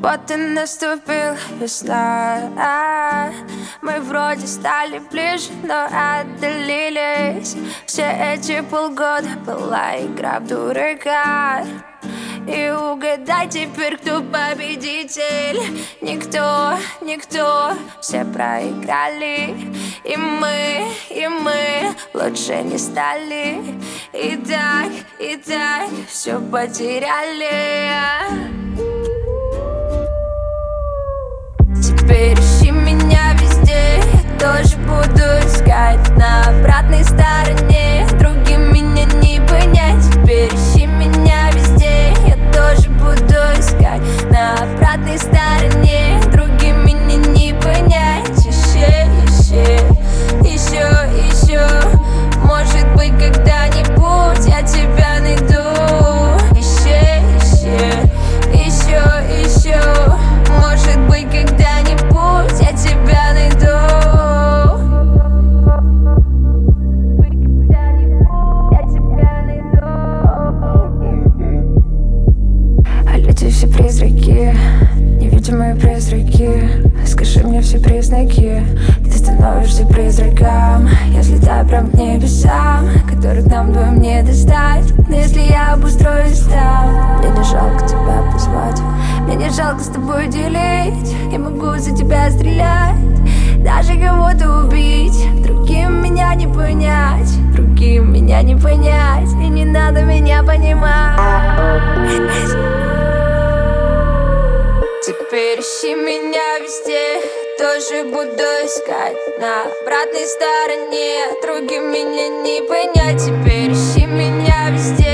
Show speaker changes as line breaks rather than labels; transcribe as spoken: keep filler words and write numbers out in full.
Вот и наступил весна. Мы вроде стали ближе, но отдалились. Все эти полгода была игра в дурака. И угадай теперь, кто победитель. Никто, никто, все проиграли. И мы, и мы лучше не стали. И так, и так все потеряли. Теперь ищи меня везде, я тоже буду искать. На обратной стороне другим меня не понять. Теперь ищи меня везде, я тоже буду искать. На обратной стороне другим меня не понять. Ищи, ищи, еще, еще. Может быть, когда-нибудь я тебя найду. Ищи, ищи, еще, еще. Может быть, когда-нибудь я тебя найду. Я тебя найду. А люди все призраки, невидимые призраки. Скажи мне все признаки, ты становишься призраком. Я взлетаю прям к небесам, которых нам двоим не достать. Но если я обустроюсь там, мне не жалко тебя позвать. Мне не жалко с тобой делить. Я могу за тебя стрелять, даже кого-то убить. Другим меня не понять, другим меня не понять. И не надо меня понимать. Теперь ищи меня везде, тоже буду искать. На обратной стороне другим меня не понять. Теперь ищи меня везде.